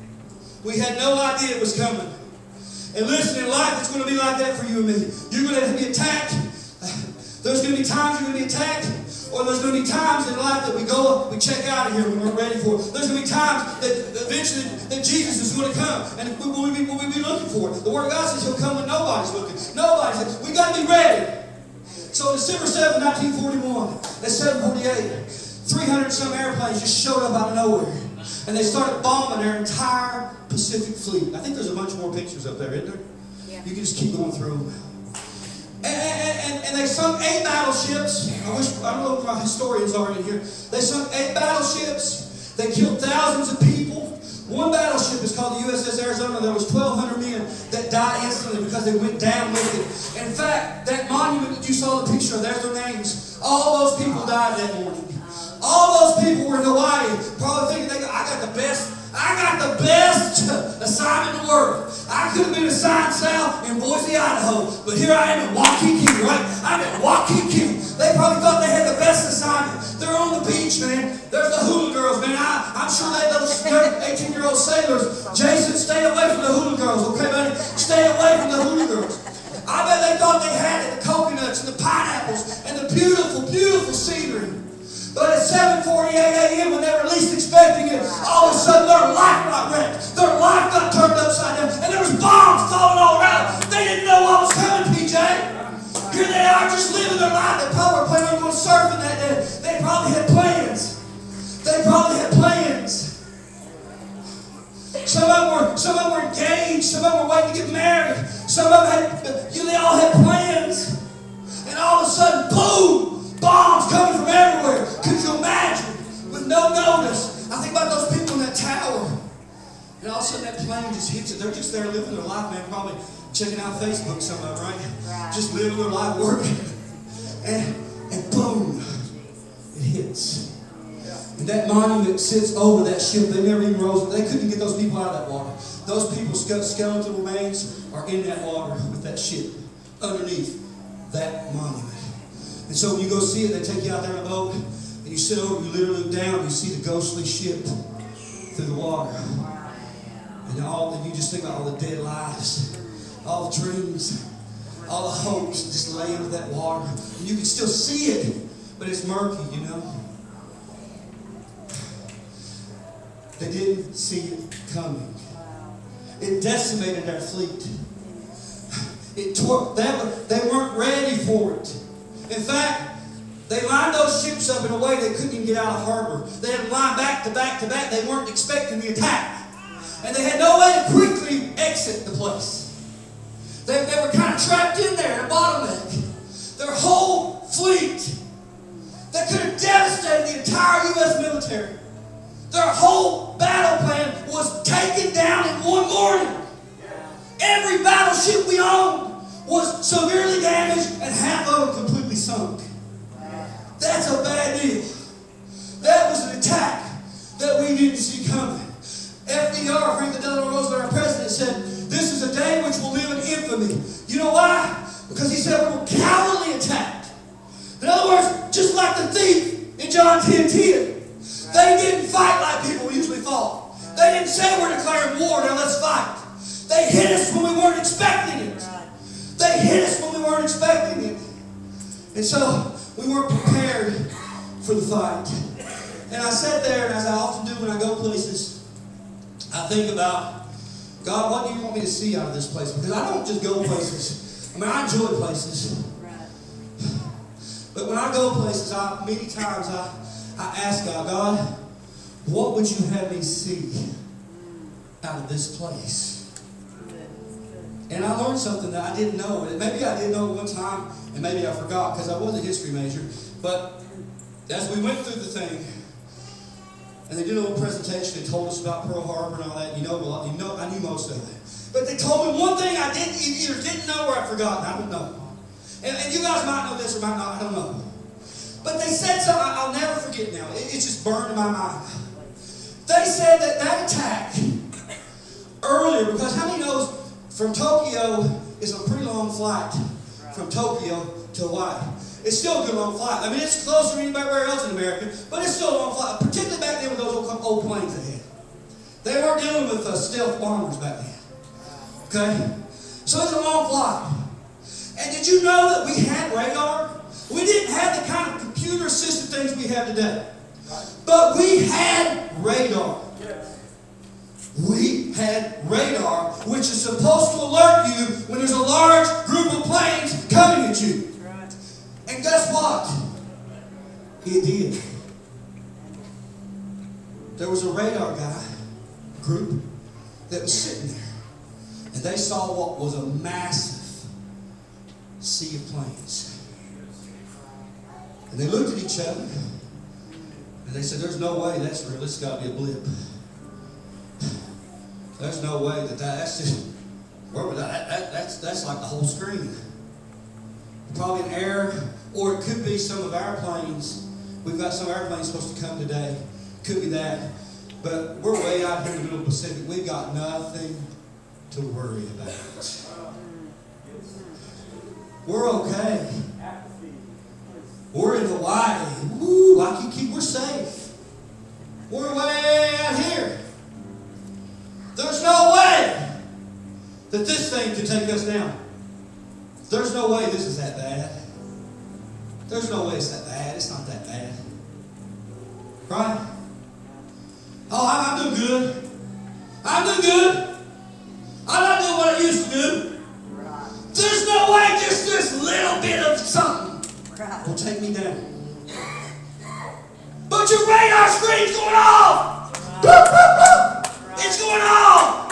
We had no idea it was coming. And listen, in life, it's going to be like that for you and me. You're going to be attacked. There's going to be times you're going to be attacked. Or there's going to be times in life that we go, we check out of here when we're ready for it. There's going to be times that eventually that Jesus is going to come. And we will be, we'll be looking for it. The Word of God says He'll come when nobody's looking. Nobody's looking. We got to be ready. So December seventh, nineteen forty-one, at seven forty-eight, three hundred some airplanes just showed up out of nowhere. And they started bombing their entire Pacific fleet. I think there's a bunch more pictures up there, isn't there? Yeah. You can just keep going through. And, and, and they sunk eight battleships. I wish, I don't know if my historians are in here. They sunk eight battleships. They killed thousands of people. One battleship is called the U S S Arizona. There was twelve hundred men that died instantly because they went down with it. In fact, that monument that you saw the picture of, there's their names. All those people died that morning. All those people were in Hawaii, probably thinking, they go, I got the best, I got the best assignment in the world. I could have been assigned south in Boise, Idaho, but here I am in Waikiki, right? I'm in Waikiki. They probably thought they had the best assignment. They're on the beach, man. There's the hula girls, man. I, I'm sure they those eighteen-year-old sailors. Jason, stay away from the hula girls, okay, buddy? Stay away from the hula girls. I bet they thought they had it, the coconuts and the pineapples and the beautiful, beautiful scenery. But at seven forty-eight a.m. when they were least expecting it, all of a sudden their life got wrecked. Their life got turned upside down. And there was bombs falling all around. They didn't know what was coming, P J. Here they are just living their life. They probably were planning on going surfing that day. They probably had plans. They probably had plans. Some of them were, some of them were engaged. Some of them were waiting to get married. Some of them had, you know, they all had plans. And all of a sudden, boom! Bombs coming from everywhere. Could you imagine? With no notice. I think about those people in that tower. And all of a sudden that plane just hits it. They're just there living their life, man. Probably checking out Facebook, some of them, right? Right. Just living their life, working. And, and boom, it hits. And that monument sits over that ship. They never even rose. They couldn't get those people out of that water. Those people's skeletal remains are in that water with that ship underneath that monument. And so when you go see it, they take you out there in a boat, and you sit over, you literally look down, and you see the ghostly ship through the water. And all, and you just think about all the dead lives, all the dreams, all the hopes just lay under that water. And you can still see it, but it's murky, you know. They didn't see it coming. It decimated their fleet. It tore, they, they weren't ready for it. In fact, they lined those ships up in a way they couldn't even get out of harbor. They had them lined back to back to back. They weren't expecting the attack. And they had no way to quickly exit the place. They, they were kind of trapped in there, a bottleneck. Their whole fleet that could have devastated the entire U S military. Their whole battle plan was taken down in one morning. Every battleship we owned was severely damaged and half of them completely sunk. That's a bad deal. That was an attack that we didn't see coming. F D R, Franklin Delano Roosevelt, our president, said, this is a day which will live in infamy. You know why? Because he said we were cowardly attacked. In other words, just like the thief in John ten ten. They didn't fight like people usually fought. They didn't say we're declaring war, now let's fight. They hit us when we weren't expecting it. They hit us when we weren't expecting it. And so we weren't prepared for the fight. And I sat there, and as I often do when I go places, I think about, God, what do you want me to see out of this place? Because I don't just go places. I mean, I enjoy places. But when I go places, I, many times I, I ask God, God, what would you have me see out of this place? And I learned something that I didn't know. And maybe I did know at one time, and maybe I forgot because I was a history major. But as we went through the thing, and they did a little presentation, they told us about Pearl Harbor and all that. You know, well, you know, I knew most of it. But they told me one thing I didn't either didn't know or I forgot. I don't know. And, and you guys might know this or might not. I don't know. But they said something I'll never forget now. It, it's just burned in my mind. They said that that attack earlier, because how many knows from Tokyo is a pretty long flight from Tokyo to Hawaii. It's still a good long flight. I mean, it's closer than anywhere else in America, but it's still a long flight, particularly back then with those old, old planes they had. They weren't dealing with uh, stealth bombers back then. Okay? So it's a long flight. And did you know that we had radar? We didn't have the kind of computer-assisted things we have today. But we had radar. We had radar, which is supposed to alert you when there's a large group of planes coming at you. And guess what? It did. There was a radar guy group that was sitting there. And they saw what was a massive sea of planes. And they looked at each other. And they said, there's no way that's real. It's got to be a blip. There's no way that, that that's just, where would that, that, that's, that's like the whole screen. Probably an error, or it could be some of our planes. We've got some of our planes supposed to come today. Could be that. But we're way out here in the middle of the Pacific. We've got nothing to worry about. We're okay. We're in Hawaii. Woo, like you keep, we're safe. We're way out here. There's no way that this thing could take us down. There's no way this is that bad. There's no way it's that bad. It's not that bad. Right? Oh, I'm, I'm doing good. I'm doing good. I'm not doing what I used to do. There's no way just this little bit of something will take me down. But your radar screen's going off. Boop, boop, boop. It's going off.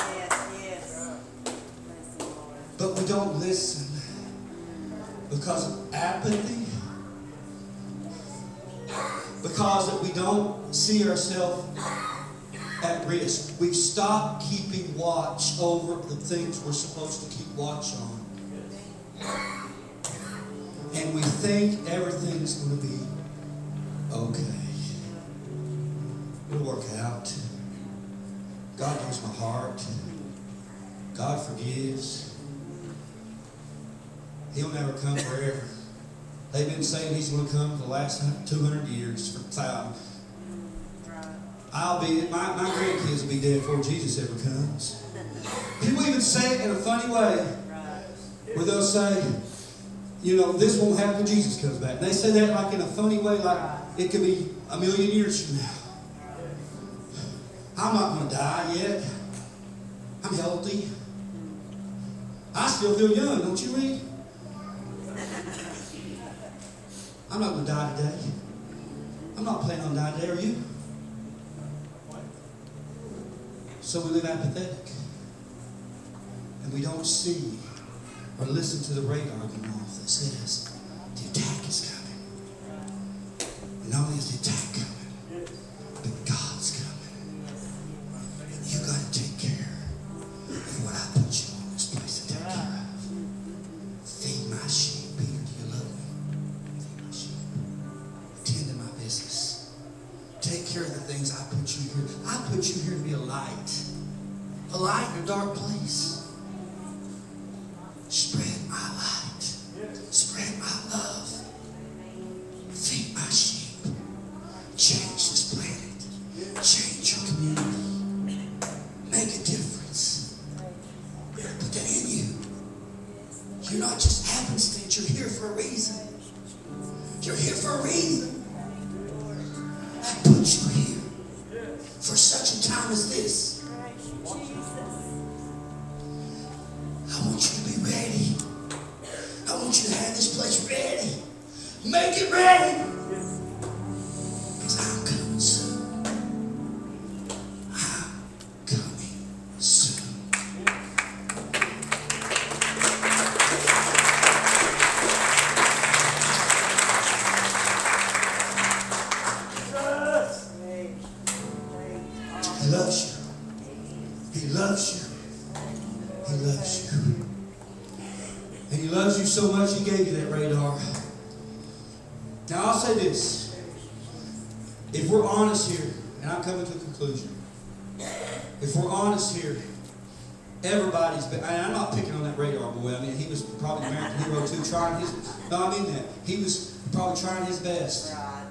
But we don't listen because of apathy, because that we don't see ourselves at risk. We've stopped keeping watch over the things we're supposed to keep watch on. And we think everything's going to be okay. It'll work out. God knows my heart. God forgives. He'll never come forever. They've been saying He's going to come for the last two hundred years, for thousands. I'll be, my, my grandkids will be dead before Jesus ever comes. People even say it in a funny way, where they'll say, you know, this won't happen when Jesus comes back. And they say that like in a funny way, like it could be a million years from now. I'm not going to die yet. I'm healthy. I still feel young, don't you, Reed? I'm not going to die today. I'm not planning on dying today, are you? So we live apathetic. And we don't see or listen to the radar going off that says the attack is coming. And not only is the attack coming, but God's coming. And you got to take care of what I put you on this place to take care of. Feed my sheep. Peter, do you love me? Feed my sheep. Tend to my business. Take care of the things I put you here. I put you here to be a light. A light in a dark place. Spread my light. Spread my love. Feed my sheep. Change this planet. Change your community. Make a difference. Put that in you. You're not just happenstance. You're here for a reason. You're here for a reason. I put you here. such a time as this. I want you to be ready. I want you to have this place ready. Make it ready. Because I'm coming soon. I'm coming soon. He loves you. He loves you. He loves you. And he loves you so much he gave you that radar. Now I'll say this. If we're honest here, and I'm coming to a conclusion. If we're honest here, everybody's been, and I'm not picking on that radar boy. I mean, he was probably the American hero too, trying his, no, I mean that. He was probably trying his best.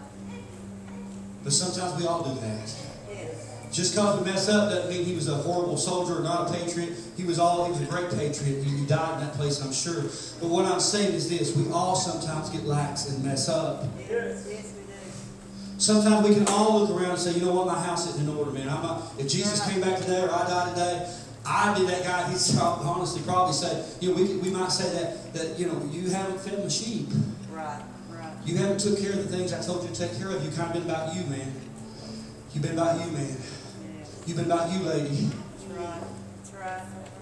But sometimes we all do that. Just because we mess up doesn't mean he was a horrible soldier or not a patriot. He was all, he was a great patriot. He, he died in that place, I'm sure. But what I'm saying is this, we all sometimes get lax and mess up. Yes. Sometimes we can all look around and say, you know what, my house isn't in order, man. I'm not, if Jesus came back today or I died today, I'd be that guy. He'd honestly probably say, you know, we, we might say that, that, you know, you haven't fed my sheep. Right, right. You haven't took care of the things I told you to take care of. You've kind of been about you, man. You've been about you, man. You've been about you, lady. That's right. That's right.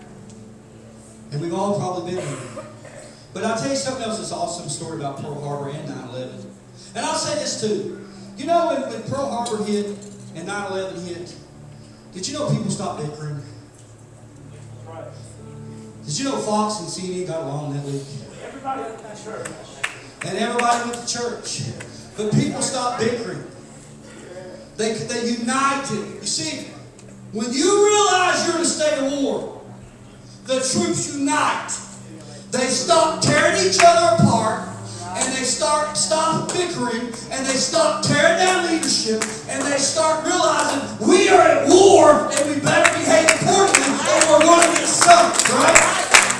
And we've all probably been there. But I'll tell you something else that's an awesome story about Pearl Harbor and nine eleven. And I'll say this too. You know when, when Pearl Harbor hit and nine eleven hit, did you know people stopped bickering? Right. Did you know Fox and C N N got along that week? Everybody at that church. And everybody went to church. But people stopped bickering. They, they united. You see, when you realize you're in a state of war, the troops unite. They stop tearing each other apart, and they start stop bickering, and they stop tearing down leadership, and they start realizing we are at war, and we better behave accordingly, or we're going to get sunk, right?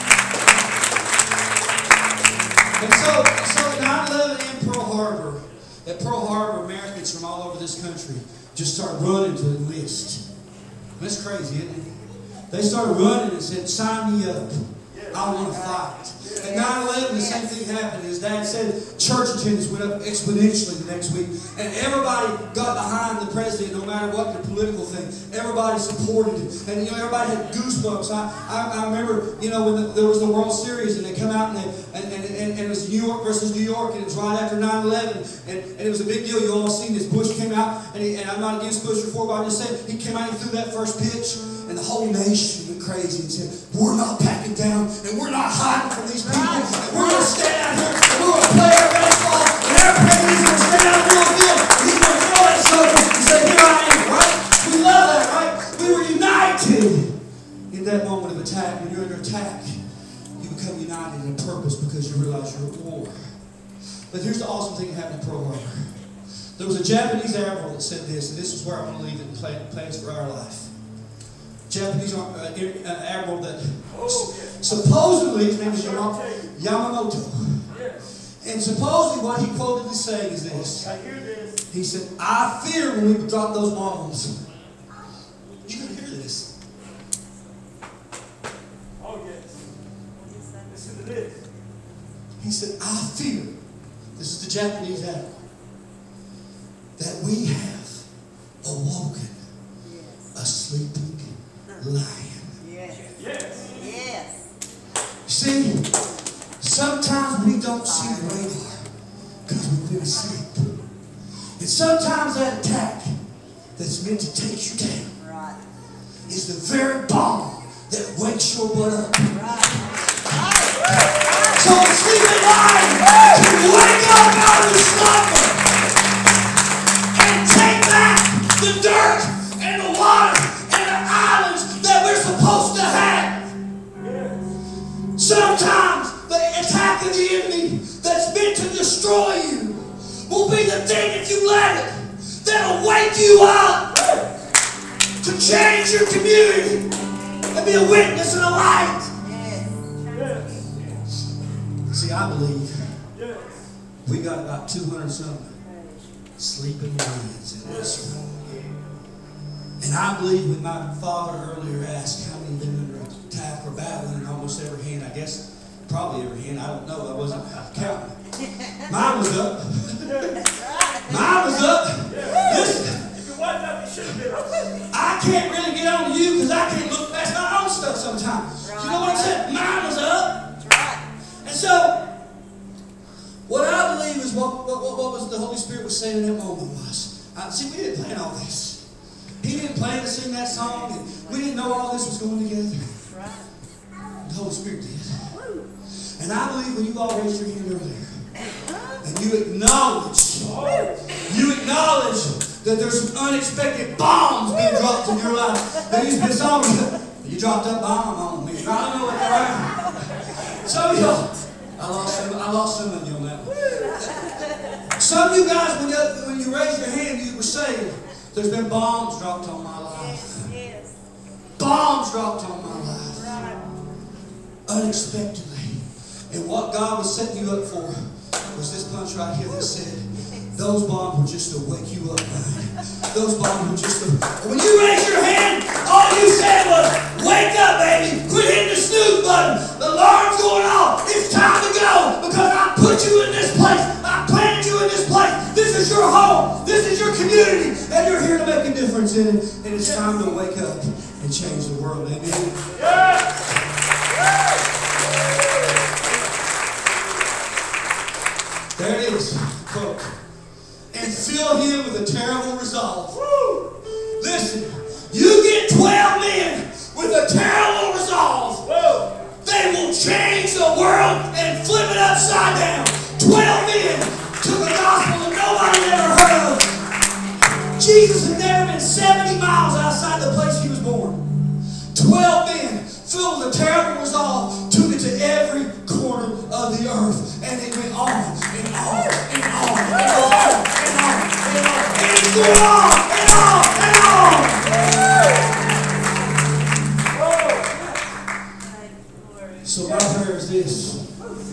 And so, so nine eleven and Pearl Harbor, at Pearl Harbor, Americans from all over this country just started running to enlist. That's crazy, isn't it? They started running and said, sign me up. I want to fight. At nine eleven, the same thing happened. His dad said church attendance went up exponentially the next week. And everybody got behind the president, no matter what the political thing. Everybody supported him. And, you know, everybody had goosebumps. I, I, I remember, you know, when the, there was the World Series and they come out and, they, and, and, and, and it was New York versus New York, and it was right after nine eleven. And, and it was a big deal. You all seen this. Bush came out, and, he, and I'm not against Bush before, but I just said he came out and he threw that first pitch. And the whole nation went crazy and said, we're not backing down, and we're not hiding from these people, and we're going to stand out here, and we're going to play our baseball, and our president's going to stand out in the middle of the field, and he's going to throw that sucker and say, here I am, right? We love that, right? We were united in that moment of attack. When you're under attack, you become united in a purpose because you realize you're at war. But here's the awesome thing that happened at Pearl Harbor. There was a Japanese admiral that said this, and this is where I'm going to leave it and play, plans for our life. Japanese uh, uh, admiral that oh, yes. supposedly, his name is Yamamoto. Yes. And supposedly what he quoted as saying is this. I hear this. He said, I fear when we drop those bombs. You can hear this. Oh, yes. Listen to this. He said, I fear, this is the Japanese admiral, that we have awoken a sleeping lion. Yes. Yes. Yes. See, sometimes we don't see the radar because we've been asleep. And sometimes that attack that's meant to take you down Right. is the very bomb that wakes your butt up. Right. So a sleeping lion can wake up out of the slumber and take back the dirt and the water and the islands that we're supposed to have. Sometimes the attack of the enemy that's meant to destroy you will be the thing, if you let it, that'll wake you up to change your community and be a witness and a light. See, I believe we got about two hundred something sleeping lions in this room. And I believe when my father earlier asked how many have been under attack or battle in almost every hand, I guess probably every hand, I don't know, I wasn't counting. Mine was up. Mine was up. Listen, If it wasn't up, it should have been up. I can't really get on to you because I can't look past my own stuff sometimes. You know what I'm saying? Mine was up. That's right. And so, what I believe is what, what, what was the Holy Spirit was saying in that moment was, I, see, we didn't plan all this. He didn't plan to sing that song, and we didn't know all this was going together. That's right. The Holy Spirit did. And I believe when you all raised your hand earlier, and you acknowledge, you acknowledge that there's some unexpected bombs being dropped in your life. There used to be a song, you dropped that bomb on me. I don't know what that is. Some of y'all, I lost some, I lost some of you on that one. Some of you guys, when you, when you raised your hand, you were saying, there's been bombs dropped on my life. Yes. Bombs dropped on my life. Right. Unexpectedly. And what God was setting you up for was this punch right here that said, those bombs were just to wake you up, man. Those bombs were just to... When you raised your hand, all you said was, wake up, baby. Quit hitting the snooze button. The alarm's going off. It's time to go because I put you in this place. I planted you in this place. This is your home. This is your community. And you're here to make a difference in it. And it's time to wake up and change the world. Amen? Yes. There it is, quote. And fill him with a terrible resolve. Woo. Listen, you get twelve men with a terrible resolve. Whoa. They will change the world and flip it upside down. twelve men took a gospel that nobody ever heard of. Jesus had never been seventy miles outside the place he was born. twelve men filled with a terrible resolve took it to every corner of the earth. And it went on and on and on and on and on and on. And it's going on and on and on. So my prayer is this.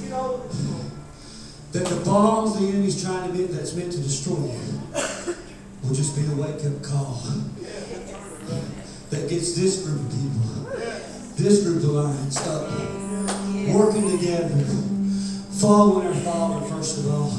That the bombs the enemy's trying to make that's meant to destroy you will just be the wake-up call that gets this group of people, this group of lions up, working together, following our Father first of all,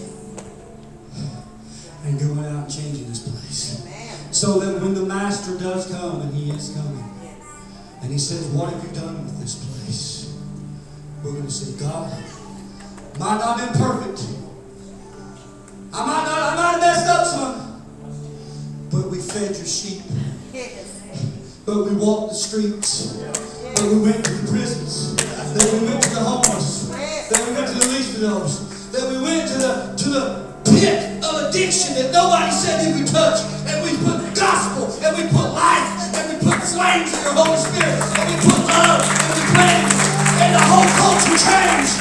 and going out and changing this place. So that when the Master does come, and He is coming, and He says, what have you done with this place? We're going to say, God, might not have been perfect. I might not, I might have messed up some. But we fed your sheep. But we walked the streets. But we went to the prisons. That we went to the homeless. That we went to the least of those. That we went to the to the pit of addiction that nobody said you could touch. And we put gospel. And we put life. And we put flames in your Holy Spirit. And we put love. And we praise. And the whole culture changed.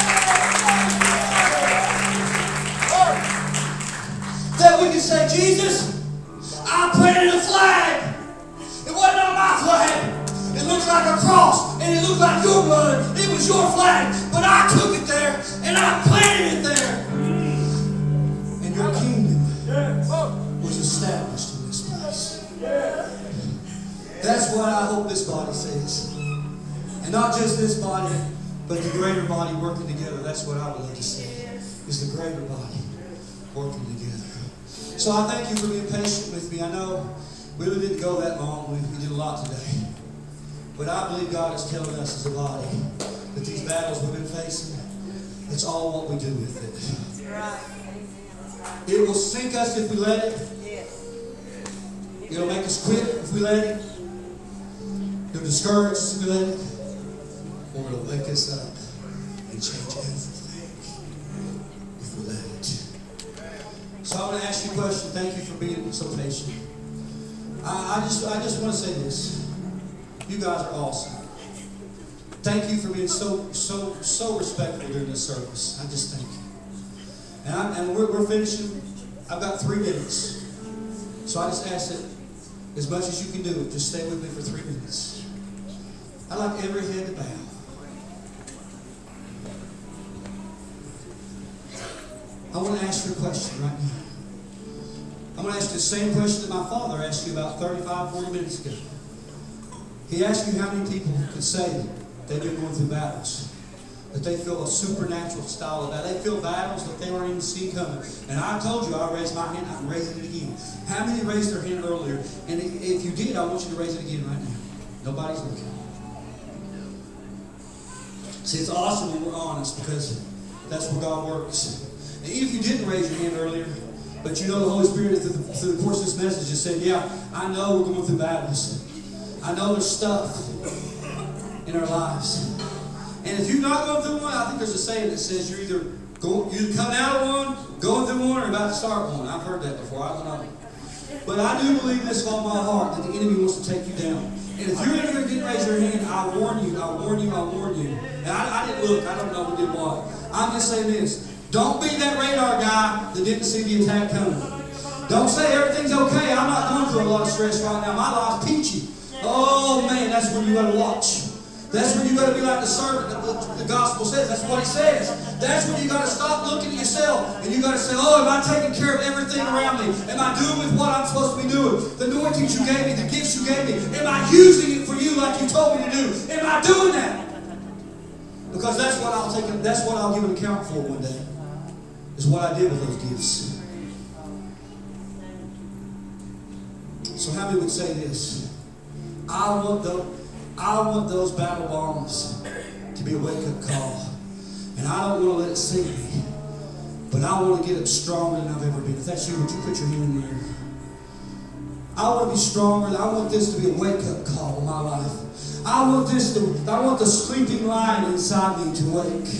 That we can say, Jesus, I planted a flag. It wasn't on my flag. It looked like a cross, and it looked like your blood. It was your flag, but I took it there, and I planted it there. And your kingdom was established in this place. That's what I hope this body says. And not just this body, but the greater body working together. That's what I would love to see, is the greater body working together. So I thank you for being patient with me. I know we really didn't go that long. We, we did a lot today. But I believe God is telling us as a body that these battles we've been facing, it's all what we do with it. It will sink us if we let it. It'll make us quit if we let it. It'll discourage us if we let it. Or it'll wake us up and change everything if we let it. So I want to ask you a question. Thank you for being so patient. I, I just I just want to say this. You guys are awesome. Thank you for being so so so respectful during this service. I just thank you. And, I, and we're, we're finishing. I've got three minutes. So I just ask that as much as you can do, just stay with me for three minutes. I'd like every head to bow. I want to ask you a question right now. I'm going to ask you the same question that my father asked you about thirty-five, forty minutes ago. He asked you how many people could say they've been going through battles, that they feel a supernatural style of battle. They feel battles that they weren't even see coming. And I told you, I raised my hand, I'm raising it again. How many raised their hand earlier? And if you did, I want you to raise it again right now. Nobody's looking. See, it's awesome when we're honest, because that's where God works. And even if you didn't raise your hand earlier, but you know the Holy Spirit through the, through the course of this message just said, yeah, I know we're going through battles. I know there's stuff in our lives. And if you're not going through one, I think there's a saying that says you're either going, you're coming out of one, going through one, or about to start one. I've heard that before. I don't know. But I do believe this with all my heart, that the enemy wants to take you down. And if you're in here and didn't raise your hand, I warn you, I warn you, I warn you. And I, I didn't look. I don't know who did what. I'm just saying this. Don't be that radar guy that didn't see the attack coming. Don't say everything's okay. I'm not going through a lot of stress right now. My life's peachy. Oh, man, that's when you got to watch. That's when you got to be like the servant that the, the gospel says. That's what it says. That's when you got to stop looking at yourself and you got to say, oh, am I taking care of everything around me? Am I doing with what I'm supposed to be doing? The anointings you gave me, the gifts you gave me, am I using it for you like you told me to do? Am I doing that? Because that's what I'll take. That's what I'll give an account for one day. Is what I did with those gifts. So how many would say this? I want those, I want those battle bombs to be a wake-up call. And I don't want to let it sink me. But I want to get up stronger than I've ever been. If that's you, would you put your hand in the air? I want to be stronger. I want this to be a wake-up call in my life. I want this to, I want the sleeping lion inside me to wake.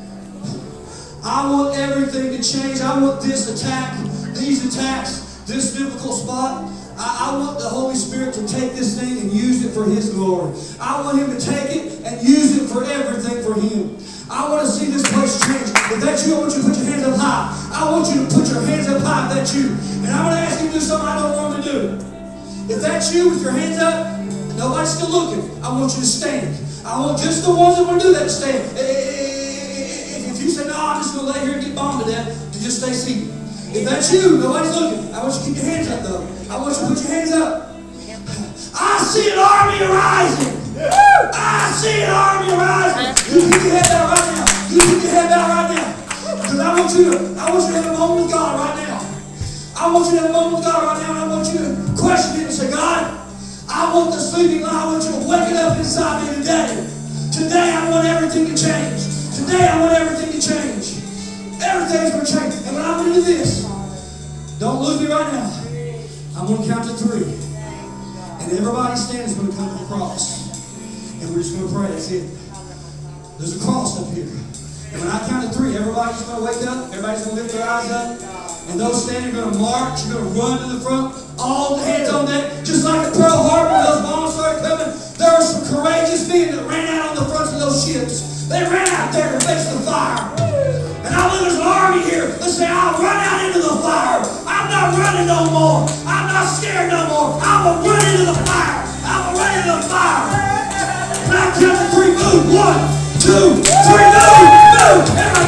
I want everything to change. I want this attack, these attacks, this difficult spot. I, I want the Holy Spirit to take this thing and use it for His glory. I want Him to take it and use it for everything for Him. I want to see this place change. If that's you, I want you to put your hands up high. I want you to put your hands up high if that's you. And I'm going to ask you to do something I don't want to do. If that's you with your hands up, and nobody's still looking, I want you to stand. I want just the ones that want to do that to stand. If you say, no, I'm just going to lay here and get bombed to death, to just stay seated. If that's you, nobody's looking. I want you to keep your hands up, though. I want you to put your hands up. I see an army arising. I see an army arising. You keep your head down right now. You keep your head down right now. Because I want you to, I want you to have a moment with God right now. I want you to have a moment with God right now, and I want you to question Him and say, God, I want the sleeping lion. I want you to wake it up inside me today. Today I want everything to change. Today I want everything to change. Everything's going to change. And when I'm going to do this, don't lose me right now. I'm going to count to three. And everybody standing is going to come to the cross. And we're just going to pray. That's it. There's a cross up here. And when I count to three, everybody's going to wake up. Everybody's going to lift their eyes up. And those standing are going to march. You're going to run to the front. All the hands on deck. Just like at Pearl Harbor when those bombs started coming. There were some courageous men that ran out on the fronts of those ships. They ran out there to face the fire. And I believe there's an army here that say, I'll run out into the fire. I'm not running no more. I'm not scared no more. I'm going to run into the fire. I'm going to run into the fire. And I count to three, move. One, two, three, move, move.